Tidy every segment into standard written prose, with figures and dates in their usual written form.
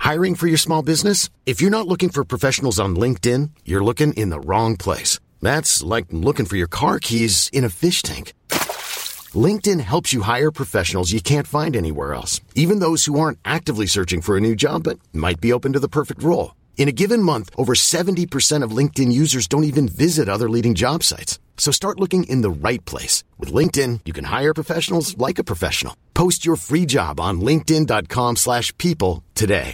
Hiring for your small business? If you're not looking for professionals on LinkedIn, you're looking in the wrong place. That's like looking for your car keys in a fish tank. LinkedIn helps you hire professionals you can't find anywhere else, even those who aren't actively searching for a new job but might be open to the perfect role. In a given month, over 70% of LinkedIn users don't even visit other leading job sites. So start looking in the right place. With LinkedIn, you can hire professionals like a professional. Post your free job on linkedin.com/people today.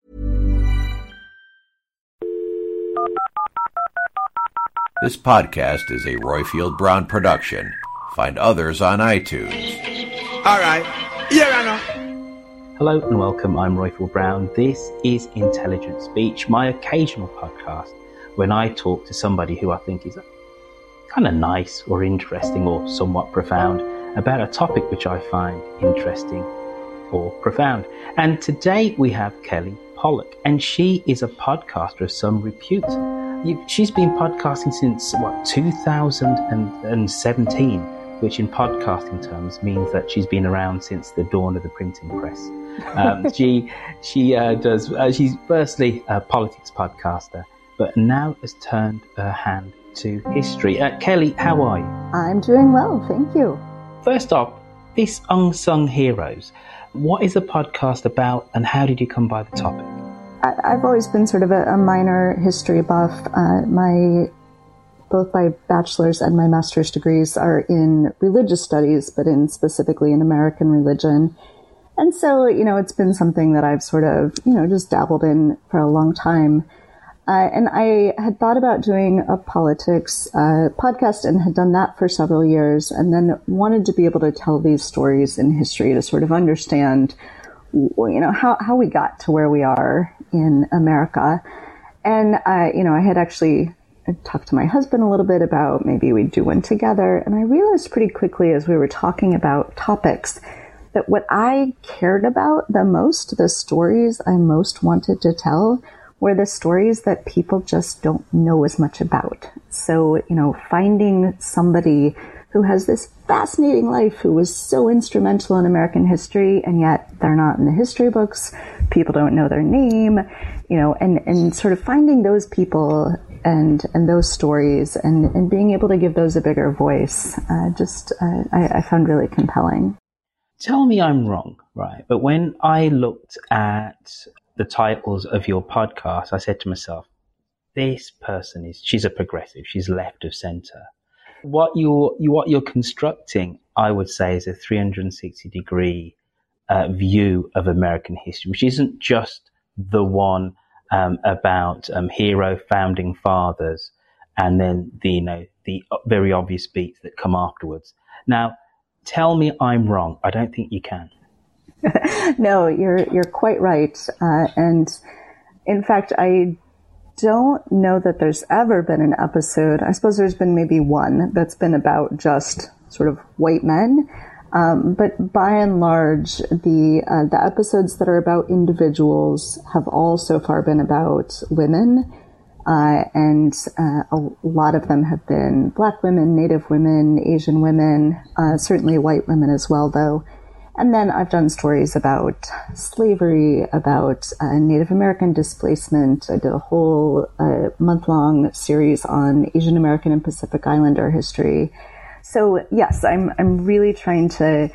This podcast is a Royfield Brown production. Find others on iTunes. All right. Here I know. Hello and welcome. I'm Royfield Brown. This is Intelligent Speech, my occasional podcast when I talk to somebody who I think is kind of nice or interesting or somewhat profound about a topic which I find interesting or profound. And today we have Kelly Pollack, and she is a podcaster of some repute. She's been podcasting since, 2017, which in podcasting terms means that she's been around since the dawn of the printing press. She's firstly a politics podcaster, but now has turned her hand to history. Kelly, how are you? I'm doing well, thank you. First off, this Unsung Heroes, what is the podcast about and how did you come by the topic? I've always been sort of a minor history buff. Both my bachelor's and my master's degrees are in religious studies, but specifically in American religion. And so, it's been something that I've sort of, just dabbled in for a long time. And I had thought about doing a politics podcast and had done that for several years, and then wanted to be able to tell these stories in history to sort of understand, how we got to where we are in America. And I had actually talked to my husband a little bit about maybe we'd do one together. And I realized pretty quickly as we were talking about topics that what I cared about the most, the stories I most wanted to tell, were the stories that people just don't know as much about. So, finding somebody who has this fascinating life, who was so instrumental in American history, and yet they're not in the history books, people don't know their name, and sort of finding those people and those stories and being able to give those a bigger voice, I found really compelling. Tell me I'm wrong, right? But when I looked at the titles of your podcast, I said to myself, this person she's a progressive, she's left of center. What you're constructing, I would say, is a 360-degree view of American history, which isn't just the one about hero founding fathers and then the very obvious beats that come afterwards. Now, tell me I'm wrong. I don't think you can. No, you're quite right. And in fact, I don't know that there's ever been an episode. I suppose there's been maybe one that's been about just sort of white men. But by and large, the episodes that are about individuals have all so far been about women. And a lot of them have been Black women, Native women, Asian women, certainly white women as well, though. And then I've done stories about slavery, about Native American displacement. I did a whole month-long series on Asian American and Pacific Islander history. So yes, I'm really trying to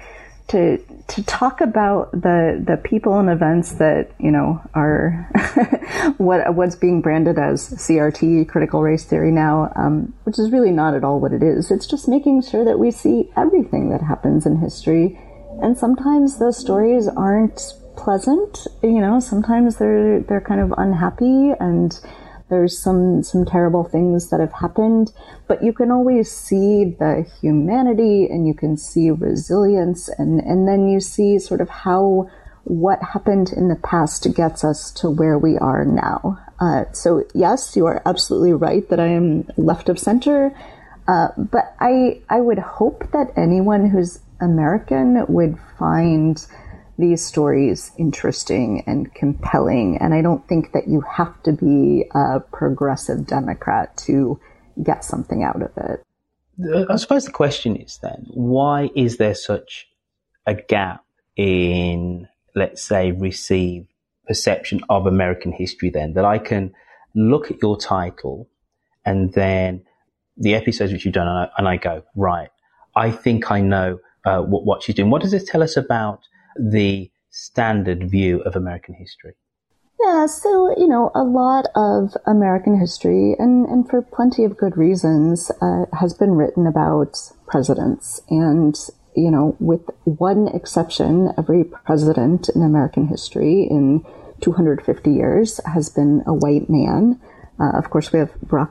talk about the people and events that are what's being branded as CRT, critical race theory now, which is really not at all what it is. It's just making sure that we see everything that happens in history. And sometimes those stories aren't pleasant, sometimes they're kind of unhappy and there's some terrible things that have happened, but you can always see the humanity and you can see resilience and then you see sort of how what happened in the past gets us to where we are now. So yes, you are absolutely right that I am left of center, but I would hope that anyone who's American would find these stories interesting and compelling. And I don't think that you have to be a progressive Democrat to get something out of it. I suppose the question is then, why is there such a gap in, let's say, received perception of American history then, that I can look at your title and then the episodes which you've done, and I go, right, I think I know what she's doing. What does this tell us about the standard view of American history? Yeah, so, a lot of American history, and for plenty of good reasons, has been written about presidents. And, with one exception, every president in American history in 250 years has been a white man. Of course, we have Barack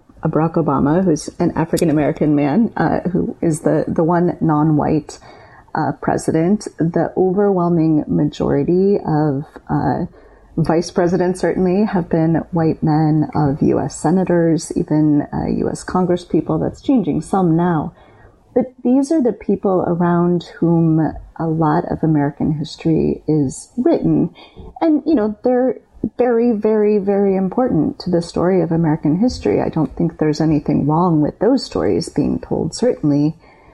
Obama, who's an African-American man, who is the one non-white president. The overwhelming majority of vice presidents certainly have been white men, of U.S. senators, even U.S. congresspeople. That's changing some now. But these are the people around whom a lot of American history is written. And, they're very, very, very important to the story of American history. I don't think there's anything wrong with those stories being told, certainly.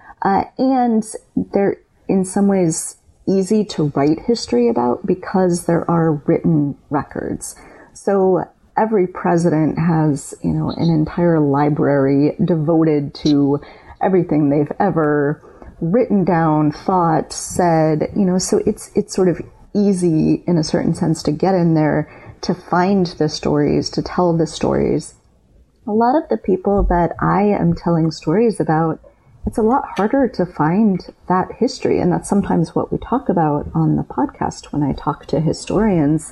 And they're in some ways easy to write history about because there are written records. So every president has, an entire library devoted to everything they've ever written down, thought, said, so it's sort of easy in a certain sense to get in there, to find the stories, to tell the stories. A lot of the people that I am telling stories about, it's a lot harder to find that history. And that's sometimes what we talk about on the podcast when I talk to historians.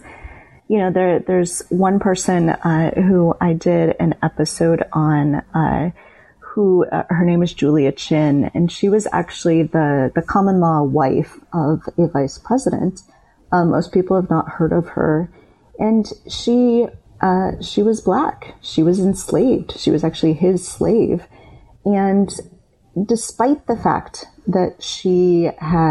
There's one person who I did an episode on, who her name is Julia Chin, and she was actually the common law wife of a vice president. Most people have not heard of her, and she was Black. She was enslaved. She was actually his slave, and despite the fact that she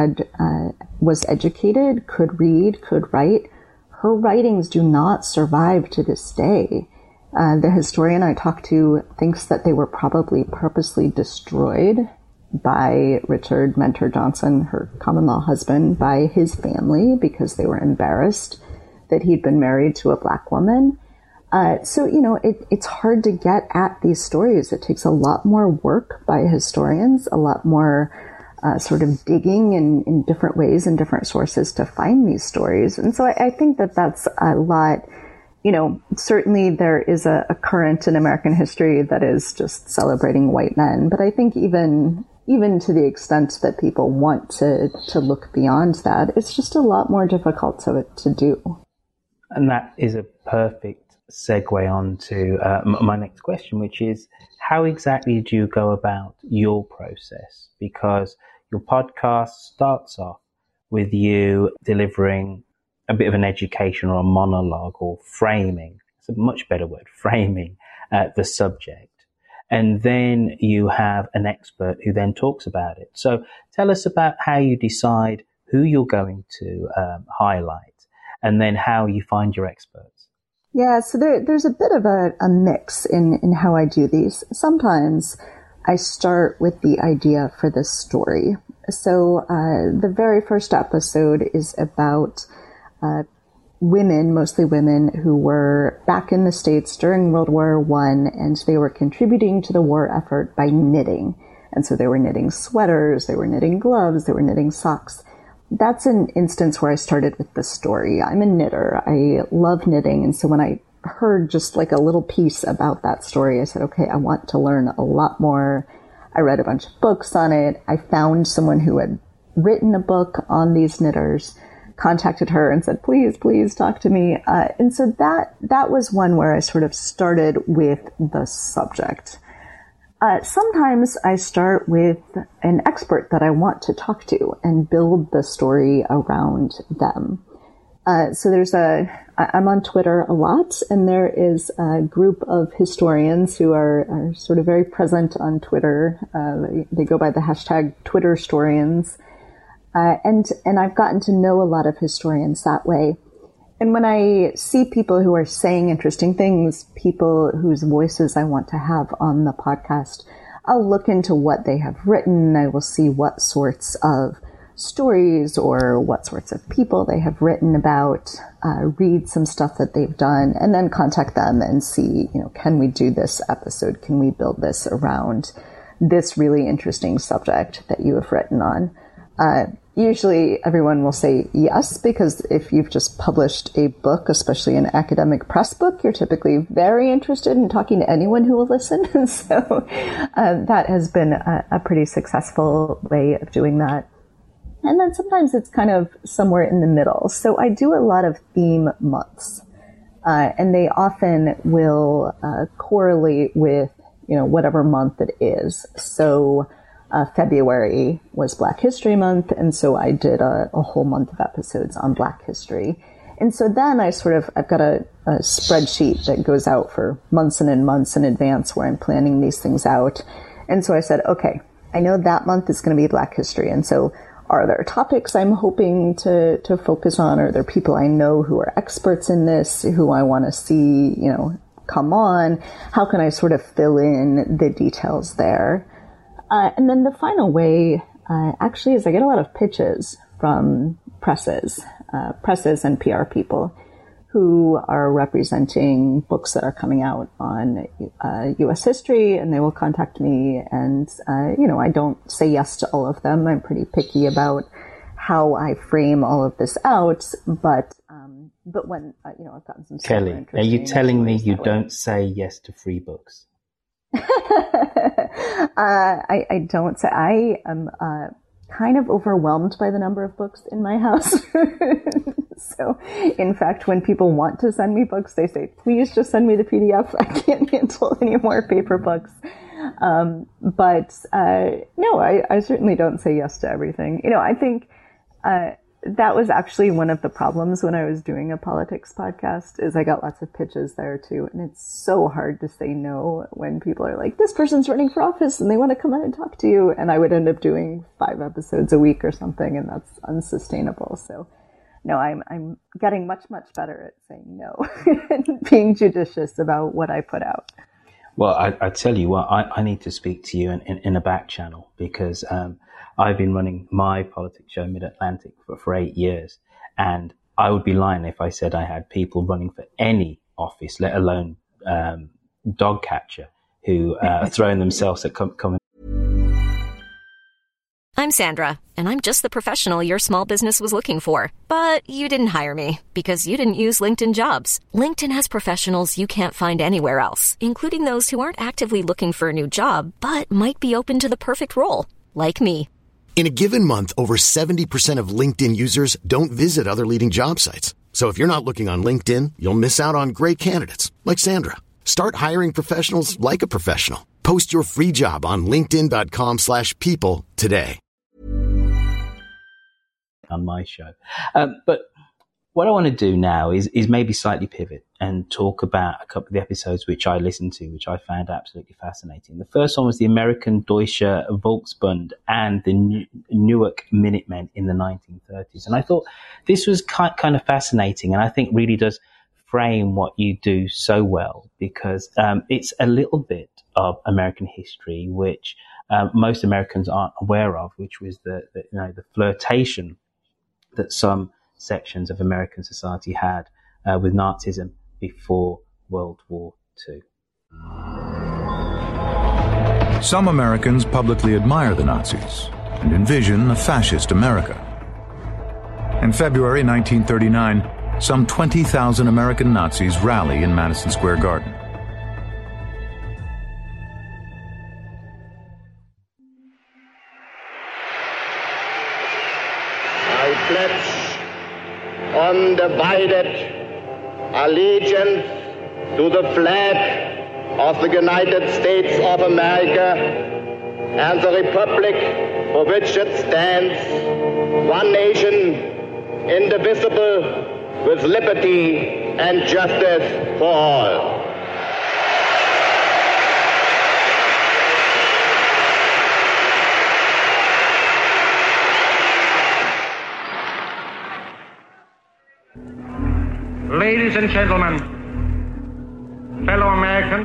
was educated, could read, could write, her writings do not survive to this day. The historian I talked to thinks that they were probably purposely destroyed by Richard Mentor Johnson, her common law husband, by his family because they were embarrassed that he'd been married to a Black woman. So it's hard to get at these stories. It takes a lot more work by historians, a lot more sort of digging in different ways and different sources to find these stories. And so I think that that's a lot. Certainly there is a current in American history that is just celebrating white men. But I think even to the extent that people want to look beyond that, it's just a lot more difficult to do. And that is a perfect segue on to my next question, which is, how exactly do you go about your process? Because your podcast starts off with you delivering a bit of an education or a monologue, or framing. It's a much better word, framing the subject. And then you have an expert who then talks about it. So tell us about how you decide who you're going to highlight, and then how you find your experts. Yeah, so there's a bit of a mix in how I do these. Sometimes I start with the idea for the story. So the very first episode is about women, mostly women, who were back in the States during World War I, and they were contributing to the war effort by knitting. And so they were knitting sweaters, they were knitting gloves, they were knitting socks. That's an instance where I started with the story. I'm a knitter. I love knitting. And so when I heard just like a little piece about that story, I said, okay, I want to learn a lot more. I read a bunch of books on it. I found someone who had written a book on these knitters, contacted her and said, please talk to me. And so that was one where I sort of started with the subject. Sometimes I start with an expert that I want to talk to and build the story around them. So I'm on Twitter a lot, and there is a group of historians who are sort of very present on Twitter. They go by the hashtag Twitterstorians. And I've gotten to know a lot of historians that way. And when I see people who are saying interesting things, people whose voices I want to have on the podcast, I'll look into what they have written. I will see what sorts of stories or what sorts of people they have written about, read some stuff that they've done, and then contact them and see, can we do this episode? Can we build this around this really interesting subject that you have written on? Usually everyone will say yes, because if you've just published a book, especially an academic press book, you're typically very interested in talking to anyone who will listen. So that has been a pretty successful way of doing that. And then sometimes it's kind of somewhere in the middle. So I do a lot of theme months, and they often will correlate with, whatever month it is. So February was Black History Month, and so I did a whole month of episodes on Black history. And so then I've got a spreadsheet that goes out for months and months in advance where I'm planning these things out. And so I said, okay, I know that month is going to be Black history. And so are there topics I'm hoping to focus on? Are there people I know who are experts in this, who I want to see, come on? How can I sort of fill in the details there? And then the final way, actually, is I get a lot of pitches from presses and PR people who are representing books that are coming out on U.S. history, and they will contact me. And, I don't say yes to all of them. I'm pretty picky about how I frame all of this out. But when, I've gotten some... Kelly, are you telling me you don't say yes to free books? I don't say. I am kind of overwhelmed by the number of books in my house. So, in fact, when people want to send me books, they say, please just send me the PDF. I can't handle any more paper books. But no, I certainly don't say yes to everything. I think that was actually one of the problems when I was doing a politics podcast, is I got lots of pitches there too. And it's so hard to say no when people are like, this person's running for office and they want to come out and talk to you. And I would end up doing 5 episodes a week or something, and that's unsustainable. So no, I'm getting much, much better at saying no and being judicious about what I put out. Well, I tell you what, I need to speak to you in a back channel, because I've been running my politics show, Mid-Atlantic, for 8 years. And I would be lying if I said I had people running for any office, let alone dog catcher, who are throwing themselves at coming. I'm Sandra, and I'm just the professional your small business was looking for. But you didn't hire me because you didn't use LinkedIn Jobs. LinkedIn has professionals you can't find anywhere else, including those who aren't actively looking for a new job, but might be open to the perfect role, like me. In a given month, over 70% of LinkedIn users don't visit other leading job sites. So if you're not looking on LinkedIn, you'll miss out on great candidates like Sandra. Start hiring professionals like a professional. Post your free job on linkedin.com/people today. On my show. But what I want to do now is maybe slightly pivot and talk about a couple of the episodes which I listened to, which I found absolutely fascinating. The first one was the American Deutsche Volksbund and the Newark Minutemen in the 1930s. And I thought this was kind of fascinating, and I think really does frame what you do so well, because it's a little bit of American history which most Americans aren't aware of, which was the flirtation that some sections of American society had with Nazism before World War II. Some Americans publicly admire the Nazis and envision a fascist America. In February 1939, some 20,000 American Nazis rally in Madison Square Garden. I pledge undivided allegiance to the flag of the United States of America and the republic for which it stands, one nation, indivisible, with liberty and justice for all. Ladies and gentlemen, fellow Americans,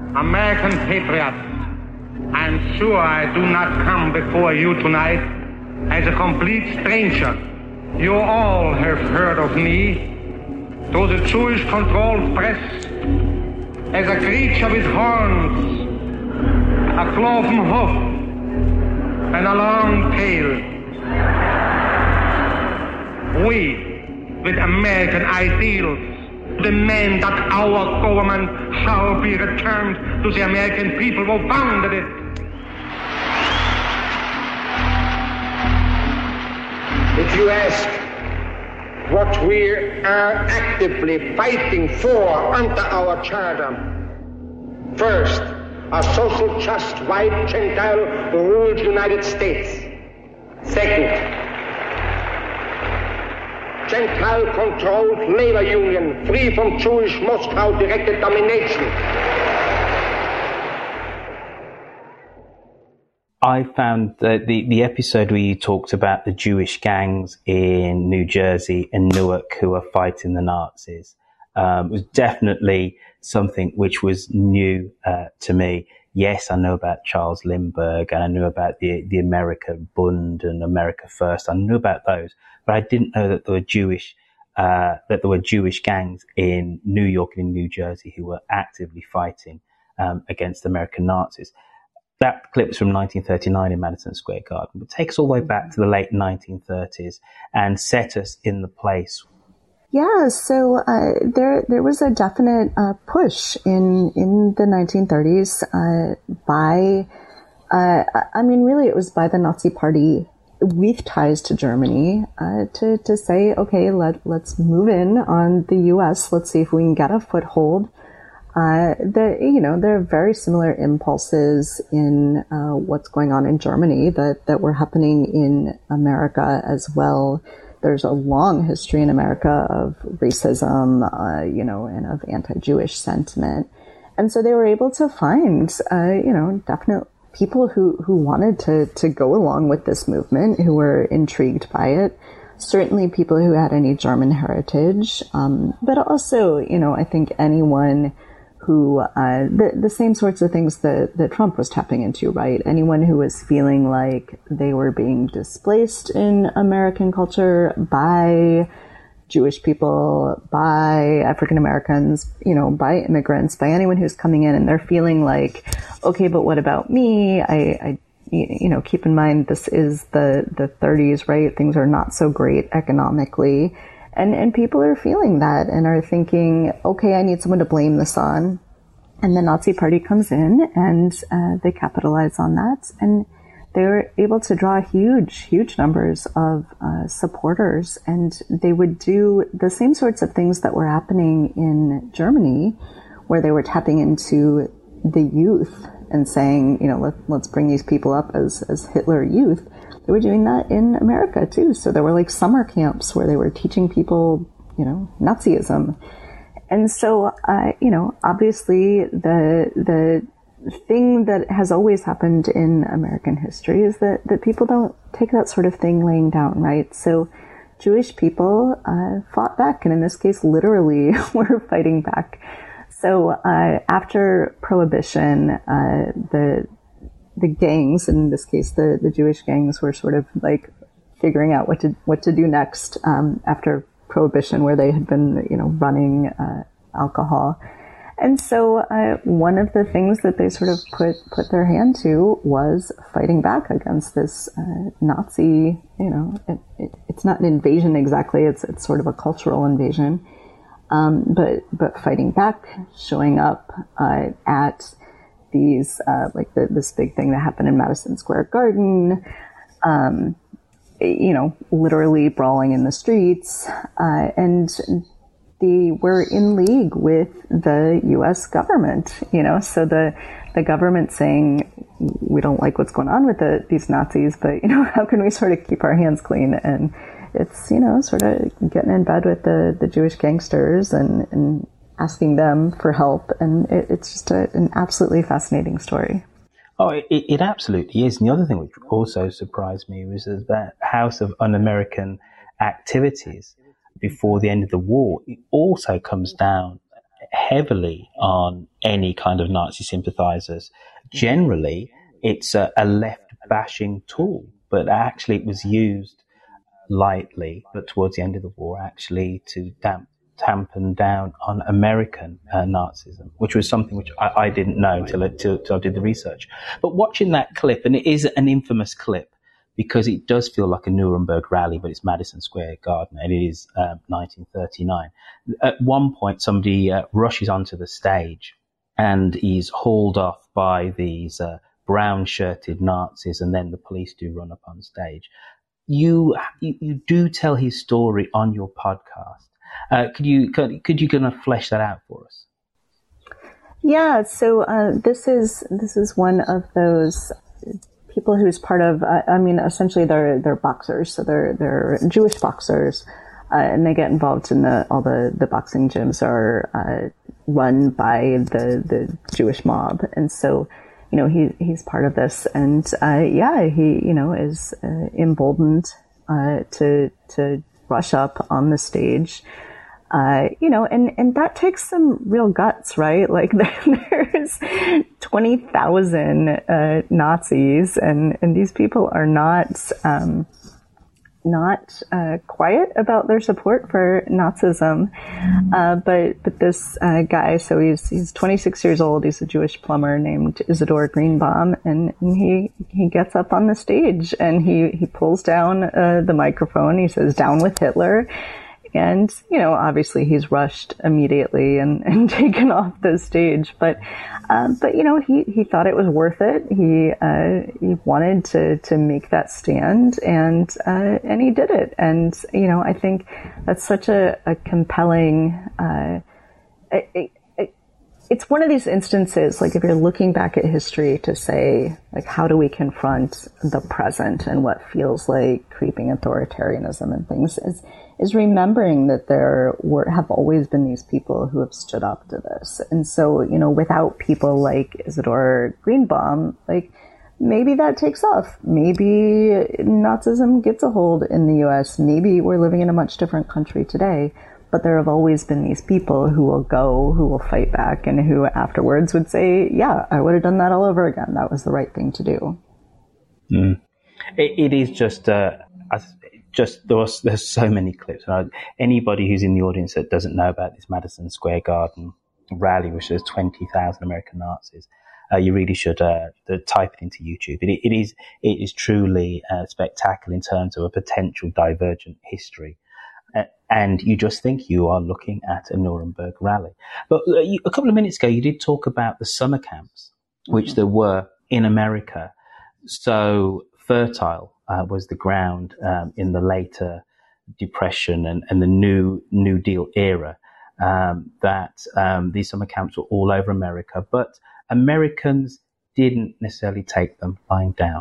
American patriots, I'm sure I do not come before you tonight as a complete stranger. You all have heard of me through the Jewish-controlled press as a creature with horns, a cloven hoof, and a long tail. We, with American ideals, demand that our government shall be returned to the American people who founded it. If you ask what we are actively fighting for under our charter, first, a social, just, white, Gentile, ruled United States. Second, Gentile-controlled labor union, free from Jewish Moscow-directed domination. I found that the episode where you talked about the Jewish gangs in New Jersey and Newark who are fighting the Nazis was definitely something which was new to me. Yes, I know about Charles Lindbergh and I knew about the America Bund and America First. I knew about those, but I didn't know that there were Jewish gangs in New York and in New Jersey who were actively fighting against American Nazis. That clip was from 1939 in Madison Square Garden, but take us all the way back to the late 1930s and set us in the place. Yeah, so there was a definite push in the 1930s really it was by the Nazi Party with ties to Germany to say, okay, let's move in on the U.S. Let's see if we can get a foothold. There are very similar impulses in what's going on in Germany that were happening in America as well. There's a long history in America of racism, and of anti-Jewish sentiment. And so they were able to find, definite people who wanted to go along with this movement, who were intrigued by it. Certainly people who had any German heritage, but also, I think anyone who, the same sorts of things that Trump was tapping into, right? Anyone who was feeling like they were being displaced in American culture by Jewish people, by African Americans, by immigrants, by anyone who's coming in and they're feeling like, okay, but what about me? I keep in mind, this is the 30s, right? Things are not so great economically. And people are feeling that and are thinking, okay, I need someone to blame this on. And the Nazi Party comes in and they capitalize on that. And they were able to draw huge numbers of supporters. And they would do the same sorts of things that were happening in Germany, where they were tapping into the youth and saying, let's bring these people up as Hitler youth. They were doing that in America too. So there were like summer camps where they were teaching people, Nazism. And so, obviously the thing that has always happened in American history is that people don't take that sort of thing laying down, right? So Jewish people fought back, and in this case, literally were fighting back. So after Prohibition, the gangs, in this case, the Jewish gangs, were sort of like figuring out what to do next after Prohibition, where they had been, running alcohol. And so one of the things that they sort of put their hand to was fighting back against this Nazi, it's not an invasion exactly, it's sort of a cultural invasion. But fighting back, showing up at these, this big thing that happened in Madison Square Garden, literally brawling in the streets, and they were in league with the U.S. government, so the government saying, we don't like what's going on with these Nazis, but, how can we sort of keep our hands clean? And it's, sort of getting in bed with the Jewish gangsters and asking them for help. And it's just an absolutely fascinating story. Oh, it absolutely is. And the other thing which also surprised me was that House of Un-American Activities before the end of the war, it also comes down heavily on any kind of Nazi sympathizers. Generally, it's a left-bashing tool but actually it was used lightly, but towards the end of the war, actually to dampen down on American Nazism, which was something which I didn't know until I did the research. But watching that clip, and it is an infamous clip because it does feel like a Nuremberg rally, but it's Madison Square Garden, and it is 1939. At one point, somebody rushes onto the stage and he's hauled off by these brown-shirted Nazis, and then the police do run up on stage. You do tell his story on your podcast. Could you kind of flesh that out for us? Yeah. So this is one of those people who's part of. Essentially they're boxers. So they're Jewish boxers, and they get involved in all the boxing gyms are run by the Jewish mob, and so. He's part of this, and he is emboldened to rush up on the stage, and that takes some real guts, right? Like there's 20,000 Nazis, and these people are not quiet about their support for Nazism. But this guy, so he's 26 years old. He's a Jewish plumber named Isidor Greenbaum, and he gets up on the stage and he pulls down the microphone. He says, "Down with Hitler." And, obviously he's rushed immediately and taken off the stage. But he thought it was worth it. He wanted to make that stand, and he did it. And, I think that's such a compelling, it's one of these instances, like if you're looking back at history to say, like, how do we confront the present and what feels like creeping authoritarianism and things is remembering that there have always been these people who have stood up to this. And so, without people like Isidor Greenbaum, like, maybe that takes off. Maybe Nazism gets a hold in the US. Maybe we're living in a much different country today. But there have always been these people who will fight back, and who afterwards would say, yeah, I would have done that all over again. That was the right thing to do. Mm. It is just there's so many clips. Anybody who's in the audience that doesn't know about this Madison Square Garden rally, which is 20,000 American Nazis, you really should type it into YouTube. It is truly spectacular in terms of a potential divergent history. And you just think you are looking at a Nuremberg rally. But a couple of minutes ago, you did talk about the summer camps, which there were in America. So fertile was the ground in the later Depression and the New Deal era, that these summer camps were all over America. But Americans didn't necessarily take them lying down.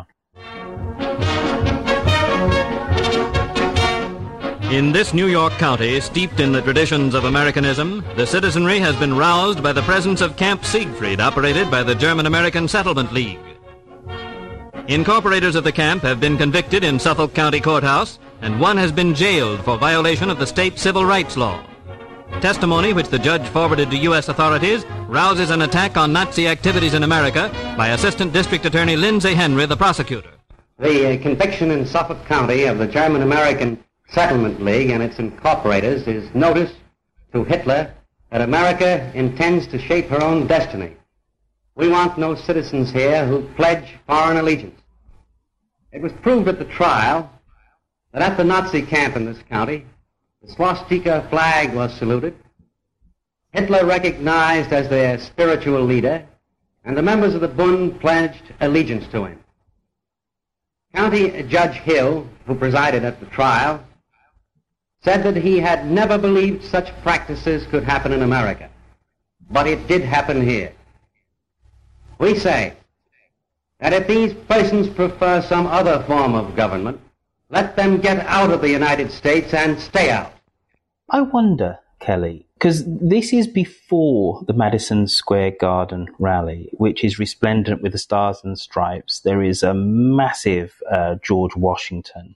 In this New York county, steeped in the traditions of Americanism, the citizenry has been roused by the presence of Camp Siegfried, operated by the German-American Settlement League. Incorporators of the camp have been convicted in Suffolk County Courthouse, and one has been jailed for violation of the state civil rights law. Testimony which the judge forwarded to U.S. authorities rouses an attack on Nazi activities in America by Assistant District Attorney Lindsay Henry, the prosecutor. The conviction in Suffolk County of the German-American Settlement League and its incorporators is notice to Hitler that America intends to shape her own destiny. We want no citizens here who pledge foreign allegiance. It was proved at the trial that at the Nazi camp in this county, the swastika flag was saluted, Hitler recognized as their spiritual leader, and the members of the Bund pledged allegiance to him. County Judge Hill, who presided at the trial, said that he had never believed such practices could happen in America, but it did happen here. We say that if these persons prefer some other form of government, let them get out of the United States and stay out. I wonder, Kelly, because this is before the Madison Square Garden rally, which is resplendent with the stars and stripes. There is a massive George Washington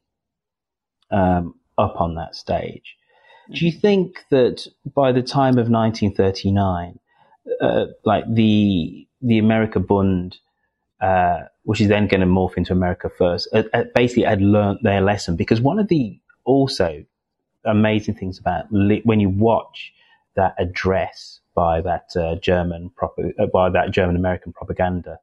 up on that stage. Do you think that by the time of 1939, like the America Bund which is then going to morph into America First, basically had learned their lesson. Because one of the also amazing things about when you watch that address by that German American propaganda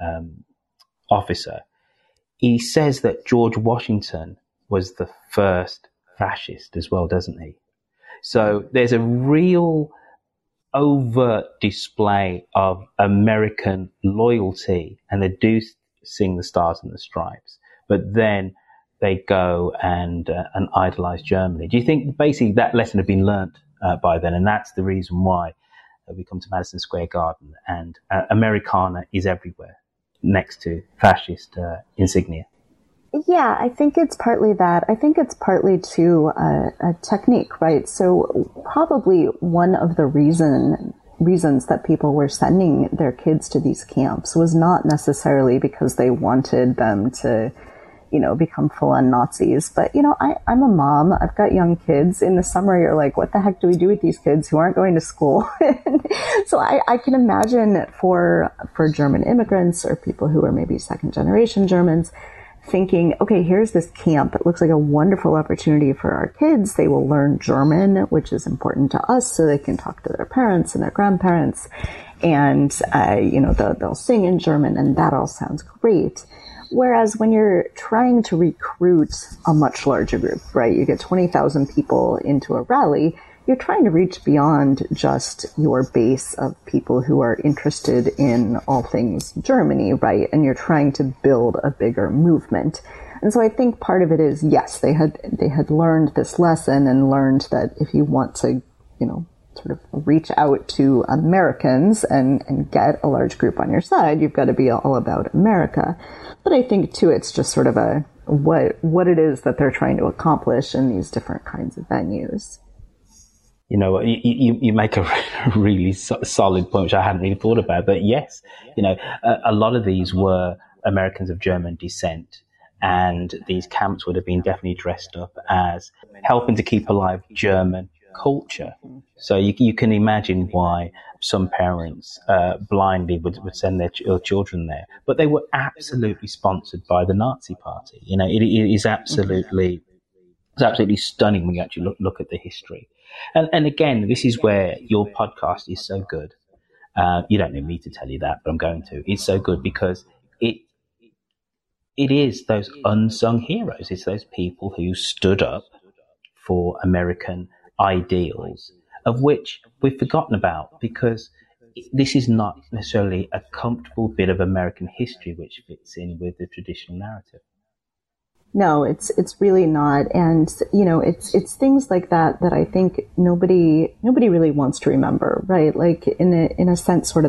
officer, he says that George Washington was the first fascist as well, doesn't he? So there's a real overt display of American loyalty, and they do sing the Stars and the Stripes, but then they go and idolize Germany. Do you think basically that lesson had been learnt by then, and that's the reason why we come to Madison Square Garden and Americana is everywhere next to fascist insignia? Yeah, I think it's partly that. I think it's partly too a technique, right? So probably one of the reasons that people were sending their kids to these camps was not necessarily because they wanted them to, become full-on Nazis. But, I'm a mom. I've got young kids. In the summer, you're like, what the heck do we do with these kids who aren't going to school? So I can imagine for German immigrants or people who are maybe second-generation Germans, thinking, okay, here's this camp. It looks like a wonderful opportunity for our kids. They will learn German, which is important to us, so they can talk to their parents and their grandparents. And, they'll sing in German, and that all sounds great. Whereas when you're trying to recruit a much larger group, right, you get 20,000 people into a rally, you're trying to reach beyond just your base of people who are interested in all things Germany, right? And you're trying to build a bigger movement. And so I think part of it is, yes, they had learned this lesson and learned that if you want to, sort of reach out to Americans and get a large group on your side, you've got to be all about America. But I think too, it's just sort of what it is that they're trying to accomplish in these different kinds of venues. You make a really solid point, which I hadn't really thought about. But yes, a lot of these were Americans of German descent, and these camps would have been definitely dressed up as helping to keep alive German culture. So you can imagine why some parents blindly would send their children there. But they were absolutely sponsored by the Nazi Party. It is absolutely stunning when you actually look at the history. And again, this is where your podcast is so good. You don't need me to tell you that, but I'm going to. It's so good because it is those unsung heroes. It's those people who stood up for American ideals, of which we've forgotten about, because this is not necessarily a comfortable bit of American history which fits in with the traditional narrative. No, it's really not. And, it's things like that I think nobody really wants to remember, right? Like in a sense, sort of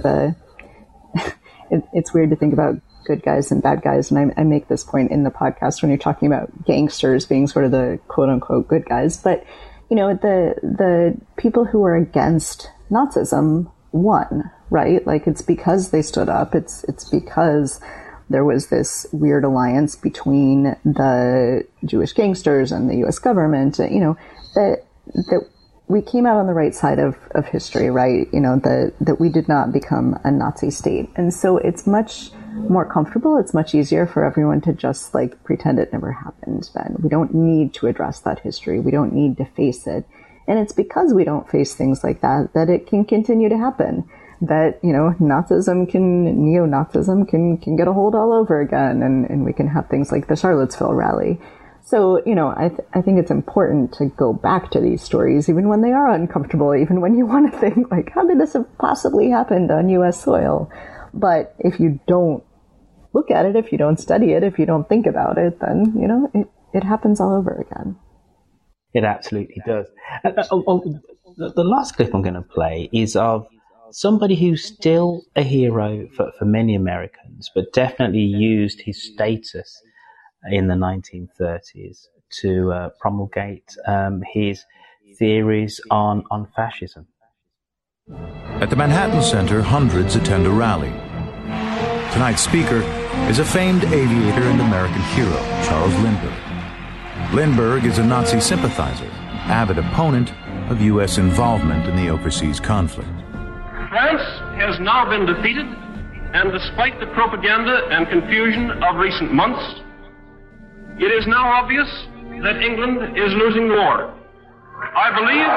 it's weird to think about good guys and bad guys. And I make this point in the podcast when you're talking about gangsters being sort of the quote unquote good guys. But, the people who are against Nazism won, right? Like it's because they stood up. It's because there was this weird alliance between the Jewish gangsters and the U.S. government, that we came out on the right side of history, right? That we did not become a Nazi state. And so it's much more comfortable. It's much easier for everyone to just pretend it never happened then. We don't need to address that history. We don't need to face it. And it's because we don't face things like that it can continue to happen. That, neo-Nazism can get a hold all over again, and we can have things like the Charlottesville rally. So, I think it's important to go back to these stories, even when they are uncomfortable, even when you want to think, how did this have possibly happened on U.S. soil? But if you don't look at it, if you don't study it, if you don't think about it, then, it happens all over again. It absolutely does. The last clip I'm going to play is of somebody who's still a hero for many Americans, but definitely used his status in the 1930s to promulgate his theories on fascism. At the Manhattan Center, hundreds attend a rally. Tonight's speaker is a famed aviator and American hero, Charles Lindbergh. Lindbergh is a Nazi sympathizer, avid opponent of U.S. involvement in the overseas conflict. France has now been defeated and despite the propaganda and confusion of recent months, it is now obvious that England is losing the war. I believe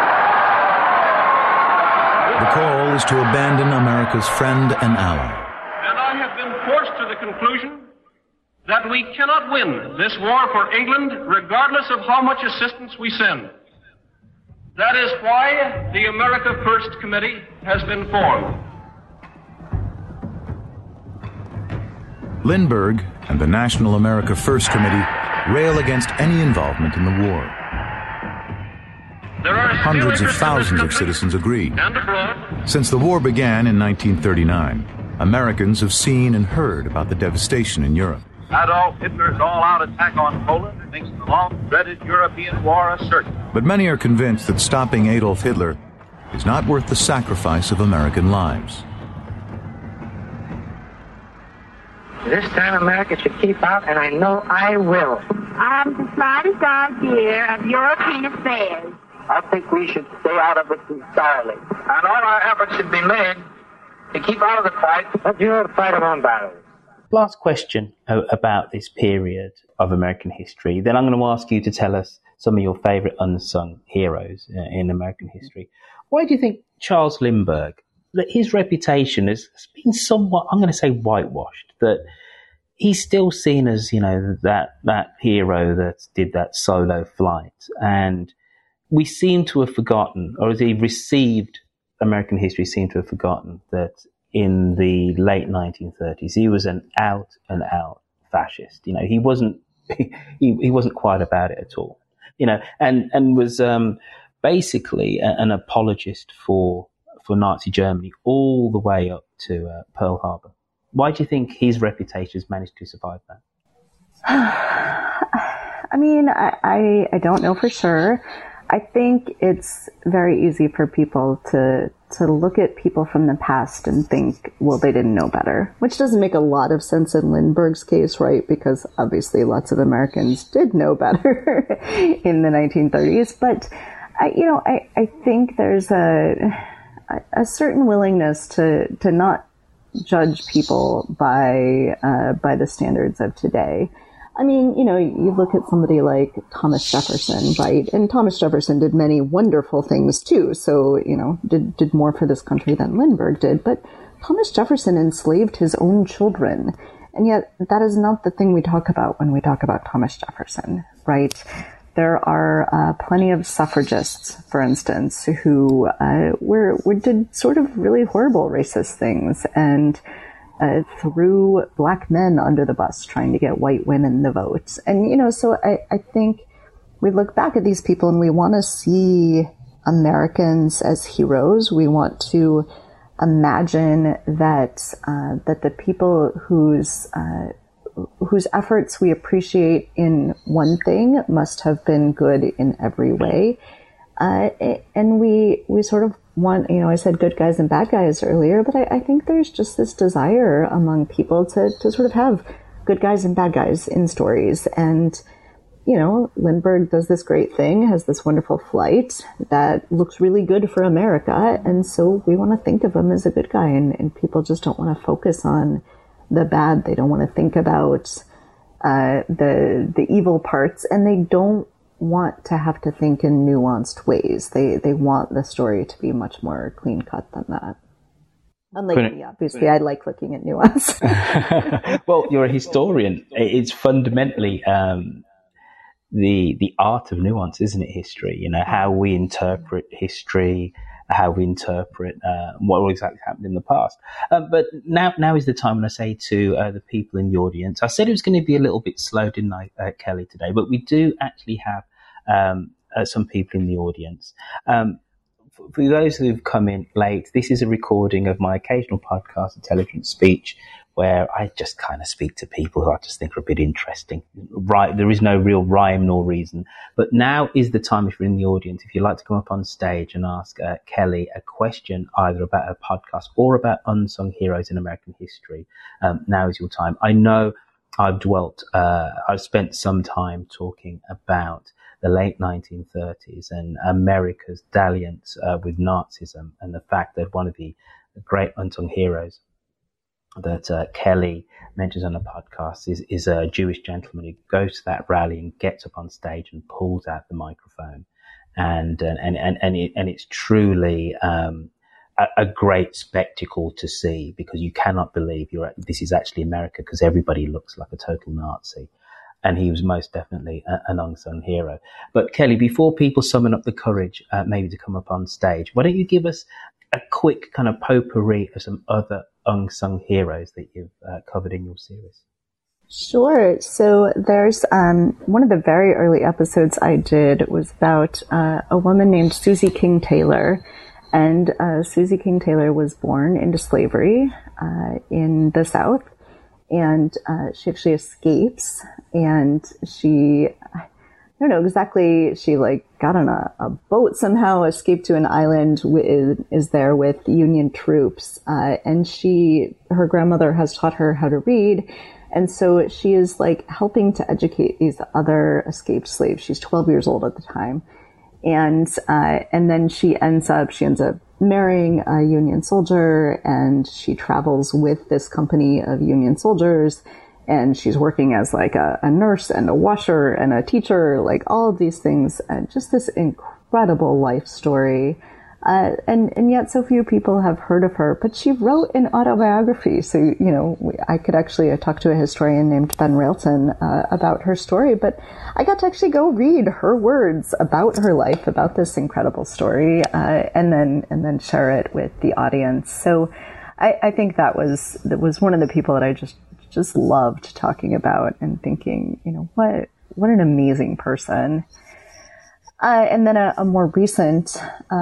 the call is to abandon America's friend and ally. And I have been forced to the conclusion that we cannot win this war for England regardless of how much assistance we send. That is why the America First Committee has been formed. Lindbergh and the National America First Committee rail against any involvement in the war. Hundreds of thousands of citizens agree. Since the war began in 1939, Americans have seen and heard about the devastation in Europe. Adolf Hitler's all-out attack on Poland makes the long-dreaded European war a certain. But many are convinced that stopping Adolf Hitler is not worth the sacrifice of American lives. This time America should keep out, and I know I will. I haven't the slightest idea of European affairs. I think we should stay out of it entirely. And all our efforts should be made to keep out of the fight. Let Europe fight her own battles. Last question about this period of American history. Then I'm going to ask you to tell us some of your favorite unsung heroes in American history. Why do you think Charles Lindbergh, that his reputation has been somewhat, I'm going to say, whitewashed, that he's still seen as, you know, that hero that did that solo flight, and we seem to have forgotten, or as he received American history seem to have forgotten, that in the late 1930s he was an out and out fascist. You know, he wasn't he wasn't quiet about it at all. You know, and was basically an apologist for Nazi Germany all the way up to Pearl Harbor. Why do you think his reputation has managed to survive that? I mean, I don't know for sure. I think it's very easy for people to look at people from the past and think, well, they didn't know better, which doesn't make a lot of sense in Lindbergh's case, right? Because obviously lots of Americans did know better in the 1930s. But, I think there's a certain willingness to not judge people by the standards of today. I mean, you look at somebody like Thomas Jefferson, right? And Thomas Jefferson did many wonderful things too. So, did more for this country than Lindbergh did. But Thomas Jefferson enslaved his own children. And yet that is not the thing we talk about when we talk about Thomas Jefferson, right? There are plenty of suffragists, for instance, who did sort of really horrible racist things and threw black men under the bus trying to get white women the vote. And, so I think we look back at these people and we want to see Americans as heroes. We want to imagine that the people whose efforts we appreciate in one thing must have been good in every way. And we sort of want, I said good guys and bad guys earlier, but I think there's just this desire among people to sort of have good guys and bad guys in stories. And, Lindbergh does this great thing, has this wonderful flight that looks really good for America. And so we want to think of him as a good guy, and people just don't want to focus on the bad. They don't want to think about the evil parts, and they don't want to have to think in nuanced ways. They want the story to be much more clean cut than that. Unlike me, obviously, I like looking at nuance. Well, you're a historian. It's fundamentally the art of nuance, isn't it? History, how we interpret history, how we interpret what exactly happened in the past. But now is the time when I say to the people in the audience, I said it was going to be a little bit slow, didn't I, Kelly, today? But we do actually have some people in the audience. For those who've come in late, this is a recording of my occasional podcast, Intelligent Speech, where I just kind of speak to people who I just think are a bit interesting. Right, there is no real rhyme nor reason. But now is the time, if you're in the audience, if you'd like to come up on stage and ask Kelly a question either about her podcast or about unsung heroes in American history, now is your time. I know I've spent some time talking about the late 1930s and America's dalliance with Nazism, and the fact that one of the great unsung heroes that Kelly mentions on the podcast is a Jewish gentleman who goes to that rally and gets up on stage and pulls out the microphone, and it's truly a great spectacle to see, because you cannot believe this is actually America, because everybody looks like a total Nazi. And he was most definitely an unsung hero. But Kelly, before people summon up the courage, maybe to come up on stage, why don't you give us a quick kind of potpourri of some other unsung heroes that you've covered in your series? Sure. So there's one of the very early episodes I did was about a woman named Susie King Taylor. And Susie King Taylor was born into slavery in the South. And she actually escapes, and I don't know exactly, she got on a boat somehow, escaped to an island, is there with Union troops, and her grandmother has taught her how to read, and so she is helping to educate these other escaped slaves. She's 12 years old at the time, and then she ends up marrying a Union soldier, and she travels with this company of Union soldiers, and she's working as a nurse and a washer and a teacher, all of these things, and just this incredible life story. And yet so few people have heard of her, but she wrote an autobiography. So, I could actually talk to a historian named Ben Railton about her story, but I got to actually go read her words about her life, about this incredible story, and then share it with the audience. So I think that was one of the people that I just loved talking about and thinking, what an amazing person. And then a more recent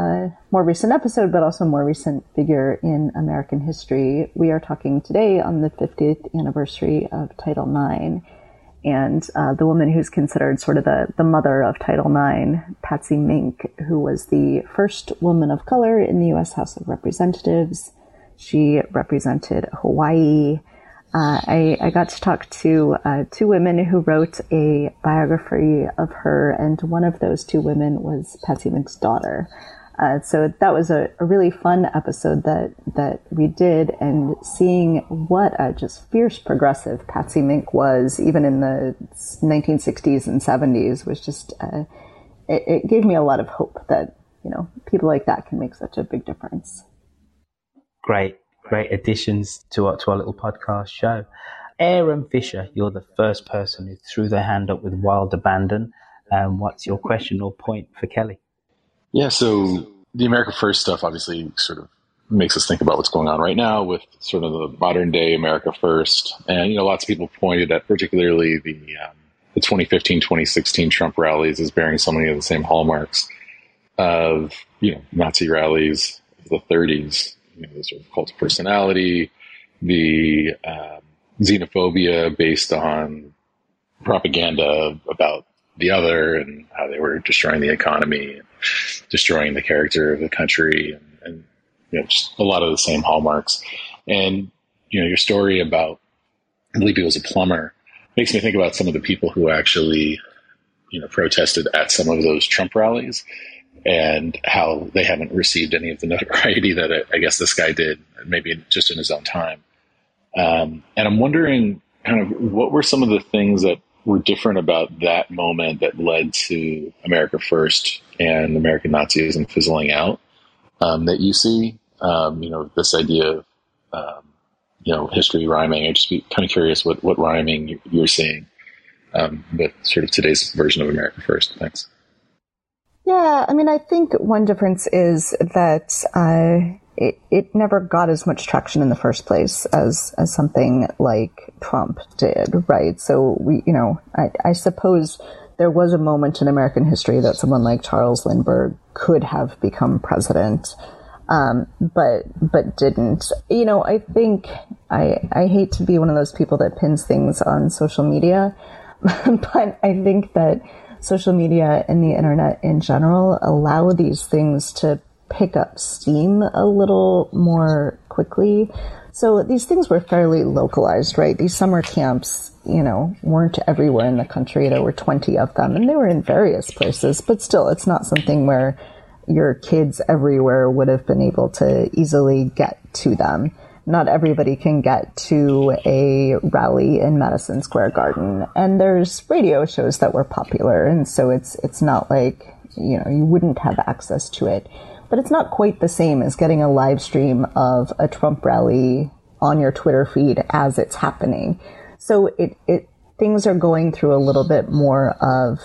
episode, but also a more recent figure in American history. We are talking today on the 50th anniversary of Title IX, and the woman who's considered sort of the mother of Title IX, Patsy Mink, who was the first woman of color in the U.S. House of Representatives. She represented Hawaii. I got to talk to two women who wrote a biography of her, and one of those two women was Patsy Mink's daughter. So that was a really fun episode that we did, and seeing what a just fierce progressive Patsy Mink was, even in the 1960s and 70s, was just, it gave me a lot of hope that, people like that can make such a big difference. Great additions to our little podcast show. Aaron Fisher, you're the first person who threw their hand up with wild abandon. What's your question or point for Kelly? Yeah, so the America First stuff obviously sort of makes us think about what's going on right now with sort of the modern day America First. And, lots of people pointed at particularly the 2015, 2016 Trump rallies as bearing so many of the same hallmarks of, Nazi rallies of the 30s. The sort of cult of personality, the xenophobia based on propaganda about the other and how they were destroying the economy, destroying the character of the country, and just a lot of the same hallmarks. And, your story about, I believe he was a plumber, makes me think about some of the people who actually, protested at some of those Trump rallies, and how they haven't received any of the notoriety that I guess this guy did, maybe just in his own time. And I'm wondering kind of what were some of the things that were different about that moment that led to America First and American Nazism fizzling out, that you see, this idea of, history rhyming. I'd just be kind of curious what rhyming you're seeing with sort of today's version of America First. Thanks. Yeah, I think one difference is that it never got as much traction in the first place as something like Trump did, right? So I suppose there was a moment in American history that someone like Charles Lindbergh could have become president, but didn't. I think I hate to be one of those people that pins things on social media, but I think that social media and the internet in general allow these things to pick up steam a little more quickly. So these things were fairly localized, right? These summer camps, weren't everywhere in the country. There were 20 of them, and they were in various places, but still, it's not something where your kids everywhere would have been able to easily get to them. not everybody can get to a rally in Madison Square Garden. And there's radio shows that were popular. And so it's not like, you know, you wouldn't have access to it. But it's not quite the same as getting a live stream of a Trump rally on your Twitter feed as it's happening. So things are going through a little bit more of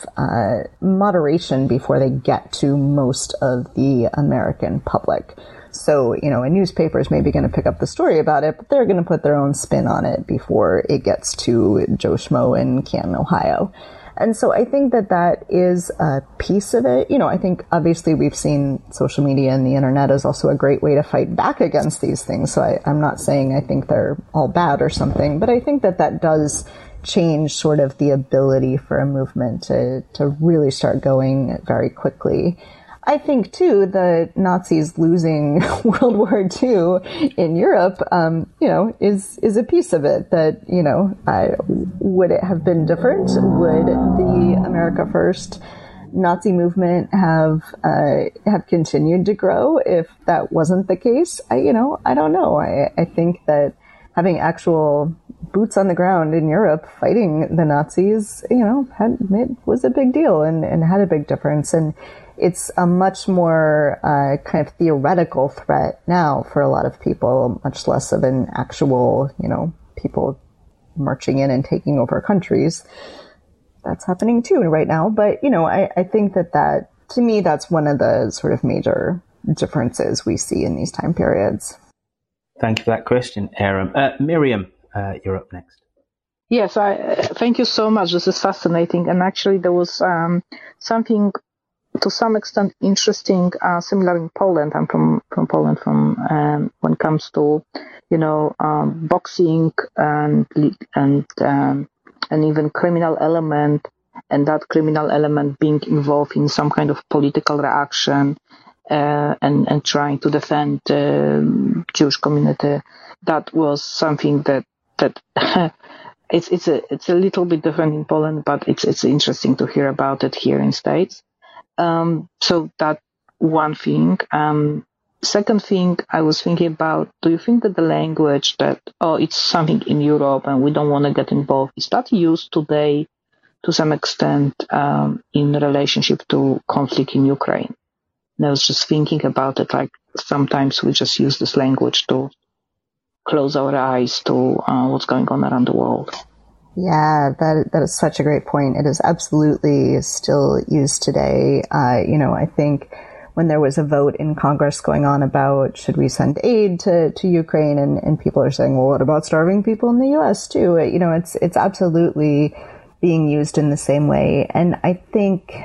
moderation before they get to most of the American public. So, you know, a newspaper is maybe going to pick up the story about it, but they're going to put their own spin on it before it gets to Joe Schmo in Canton, Ohio. And so I think that is a piece of it. You know, I think obviously we've seen social media and the internet is also a great way to fight back against these things. So I'm not saying I think they're all bad or something, but I think that does change sort of the ability for a movement to really start going very quickly. I think, too, the Nazis losing World War II in Europe, you know, is a piece of it that, you know, would it have been different? Would the America First Nazi movement have continued to grow if that wasn't the case? I don't know. I think that having actual boots on the ground in Europe fighting the Nazis, you know, it was a big deal and had a big difference. And it's a much more kind of theoretical threat now for a lot of people, much less of an actual, you know, people marching in and taking over countries. That's happening too right now. But, you know, I think that to me, that's one of the sort of major differences we see in these time periods. Thank you for that question, Aram. Miriam, you're up next. Yes, thank you so much. This is fascinating. And actually, there was something to some extent interesting, similar in Poland. I'm from Poland. When it comes to, you know, boxing and even criminal element, and that criminal element being involved in some kind of political reaction. And trying to defend the Jewish community, that was something that it's a little bit different in Poland, but it's interesting to hear about it here in States. So that one thing. Second thing I was thinking about: do you think that the language that it's something in Europe and we don't want to get involved, is that used today to some extent in relationship to conflict in Ukraine? And I was just thinking about it, like sometimes we just use this language to close our eyes to what's going on around the world. Yeah, that is such a great point. It is absolutely still used today. You know, I think when there was a vote in Congress going on about should we send aid to Ukraine, and people are saying, well, what about starving people in the U.S. too? You know, it's absolutely being used in the same way. And I think,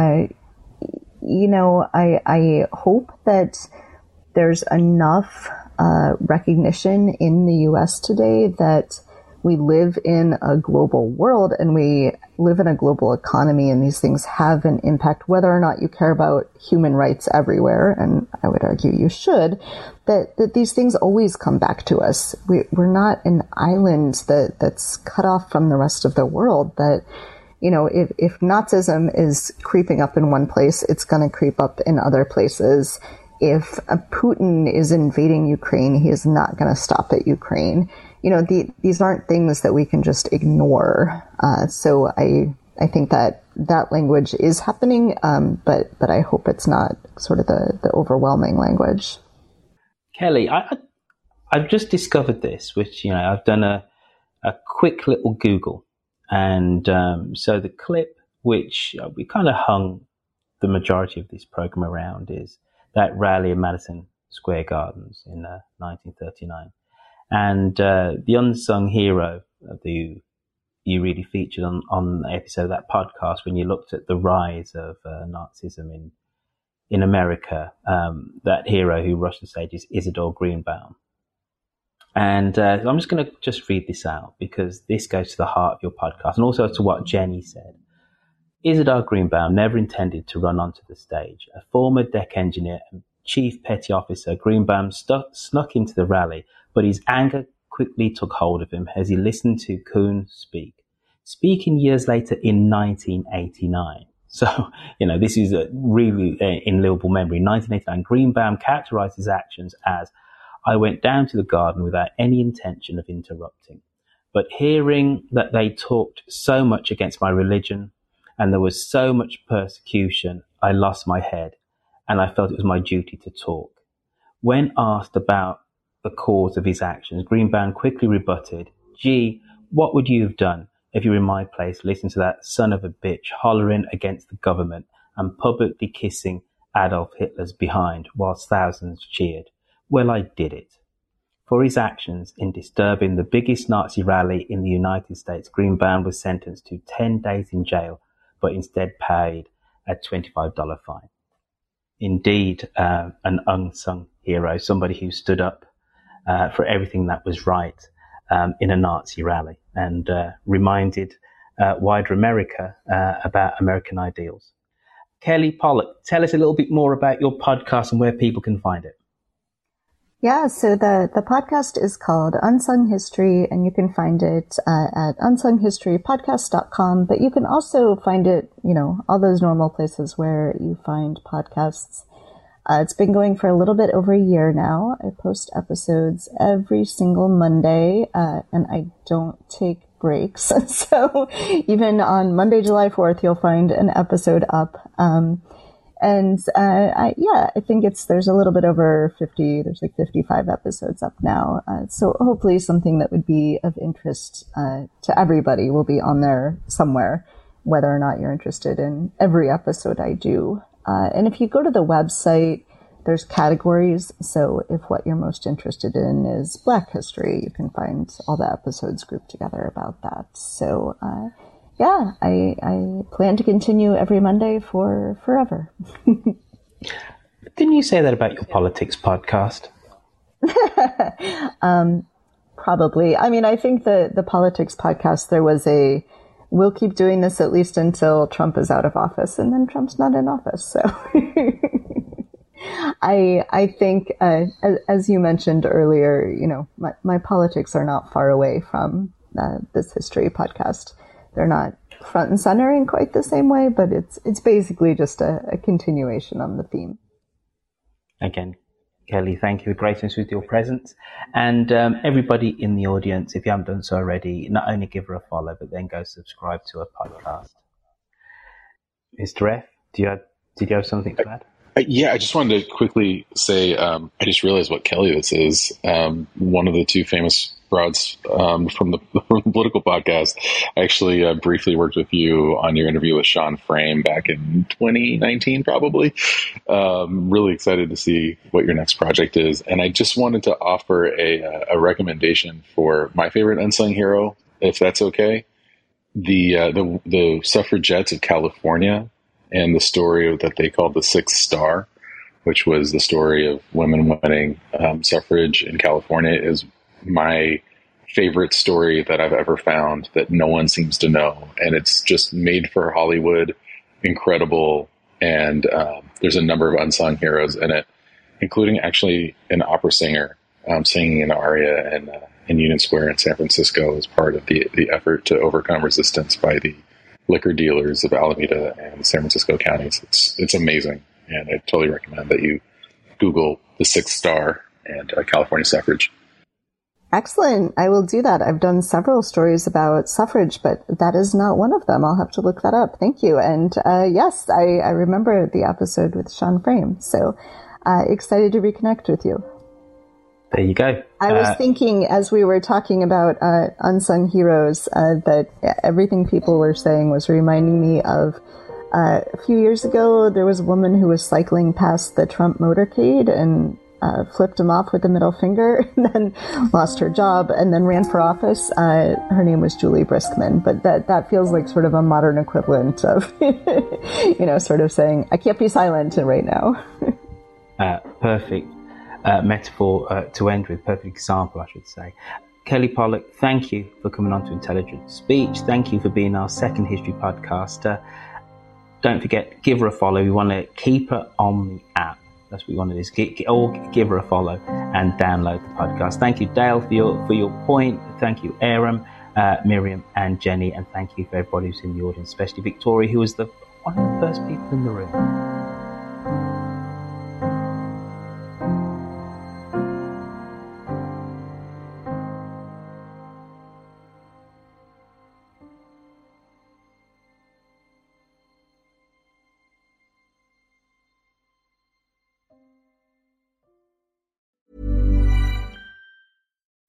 you know, I hope that there's enough recognition in the U.S. today that we live in a global world and we live in a global economy, and these things have an impact, whether or not you care about human rights everywhere, and I would argue you should, that these things always come back to us. We're not an island that's cut off from the rest of the world, that, you know, if Nazism is creeping up in one place, it's going to creep up in other places. If Putin is invading Ukraine, he is not going to stop at Ukraine. You know, these aren't things that we can just ignore. So I think that language is happening, but I hope it's not sort of the overwhelming language. Kelly, I've just discovered this, which, you know, I've done a quick little Google. And so the clip which we kind of hung the majority of this program around is that rally in Madison Square Gardens in 1939. And the unsung hero that you really featured on the episode of that podcast, when you looked at the rise of Nazism in America, that hero who rushed the stage is Isidore Greenbaum. And I'm just going to just read this out because this goes to the heart of your podcast and also to what Jenny said. Isidore Greenbaum never intended to run onto the stage. A former deck engineer and chief petty officer, Greenbaum snuck into the rally, but his anger quickly took hold of him as he listened to Kuhn speaking years later in 1989. So, you know, this is a really in livable memory. 1989, Greenbaum characterized his actions as, I went down to the garden without any intention of interrupting. But hearing that they talked so much against my religion and there was so much persecution, I lost my head and I felt it was my duty to talk. When asked about the cause of his actions, Greenbaum quickly rebutted, "Gee, what would you have done if you were in my place, listening to that son of a bitch hollering against the government and publicly kissing Adolf Hitler's behind whilst thousands cheered? Well, I did it." For his actions in disturbing the biggest Nazi rally in the United States, Greenbaum was sentenced to 10 days in jail, but instead paid a $25 fine. Indeed, an unsung hero, somebody who stood up for everything that was right in a Nazi rally and reminded wider America about American ideals. Kelly Pollock, tell us a little bit more about your podcast and where people can find it. Yeah, so the podcast is called Unsung History, and you can find it at unsunghistorypodcast.com, but you can also find it, all those normal places where you find podcasts. It's been going for a little bit over a year now. I post episodes every single Monday, and I don't take breaks. So even on Monday, July 4th, you'll find an episode up. I think there's a little bit over 50, there's like 55 episodes up now. So hopefully something that would be of interest to everybody will be on there somewhere, whether or not you're interested in every episode I do. And if you go to the website, there's categories. So if what you're most interested in is Black history, you can find all the episodes grouped together about that. So, I plan to continue every Monday for forever. Didn't you say that about your politics podcast? Probably. I mean, I think the politics podcast, there was we'll keep doing this at least until Trump is out of office, and then Trump's not in office. So I think, as you mentioned earlier, my politics are not far away from this history podcast. They're not front and center in quite the same way, but it's basically just a continuation on the theme. Again, Kelly, thank you for gracing us with your presence. And everybody in the audience, if you haven't done so already, not only give her a follow, but then go subscribe to her podcast. Mr. F, did you have something to add? Yeah, I just wanted to quickly say, I just realized what Kelly this is. One of the two famous broads from the political podcast. I actually briefly worked with you on your interview with Sean Frame back in 2019, probably. Really excited to see what your next project is. And I just wanted to offer a recommendation for my favorite unsung hero, if that's okay. The suffragettes of California, and the story that they called the Sixth Star, which was the story of women winning suffrage in California, is my favorite story that I've ever found that no one seems to know. And it's just made for Hollywood, incredible. And there's a number of unsung heroes in it, including actually an opera singer singing an aria in Union Square in San Francisco as part of the effort to overcome resistance by the liquor dealers of Alameda and San Francisco counties. It's amazing, and I totally recommend that you Google the Sixth Star and California suffrage. Excellent. I will do that. I've done several stories about suffrage, but that is not one of them. I'll have to look that up. Thank you. And yes, I remember the episode with Sean Frame, so excited to reconnect with you. There you go. I was thinking, as we were talking about unsung heroes, that everything people were saying was reminding me of a few years ago, there was a woman who was cycling past the Trump motorcade and flipped him off with the middle finger, and then lost her job, and then ran for office. Her name was Julie Briskman, but that feels like sort of a modern equivalent of, sort of saying, I can't be silent right now. Perfect. Metaphor to end with, perfect example, I should say. Kelly Pollock, thank you for coming on to Intelligent Speech. Thank you for being our second history podcaster. Don't forget, give her a follow. We want to keep her on the app. That's what we want to do. Give her a follow and download the podcast. Thank you, Dale, for your point. Thank you, Aram, Miriam, and Jenny, and thank you for everybody who's in the audience, especially Victoria, who was one of the first people in the room.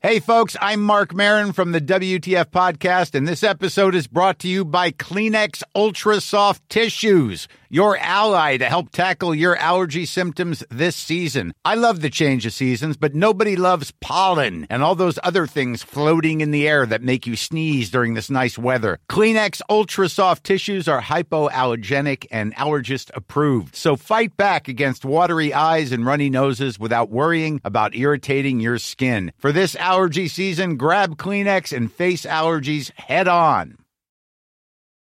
Hey, folks, I'm Mark Maron from the WTF Podcast, and this episode is brought to you by Kleenex Ultra Soft Tissues, your ally to help tackle your allergy symptoms this season. I love the change of seasons, but nobody loves pollen and all those other things floating in the air that make you sneeze during this nice weather. Kleenex Ultra Soft Tissues are hypoallergenic and allergist approved, so fight back against watery eyes and runny noses without worrying about irritating your skin. For this allergy season, grab Kleenex and face allergies head on.